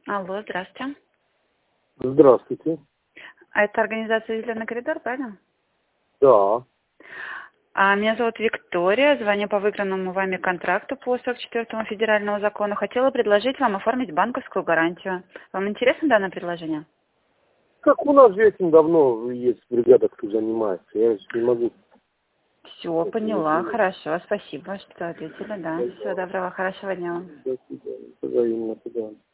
Алло, здравствуйте. Здравствуйте. А это организация «Зеленый коридор», правильно? Да. Меня зовут Виктория, звоню по выигранному вами контракту по 44-му федеральному закону. Хотела предложить вам оформить банковскую гарантию. Вам интересно данное предложение? Как у нас же этим давно есть бригада, кто занимается. Я же не могу. Все, Это не поняла, делать. хорошо, спасибо, что ответили, да. Всего доброго, хорошего дня вам. До свидания. Взаимно, да.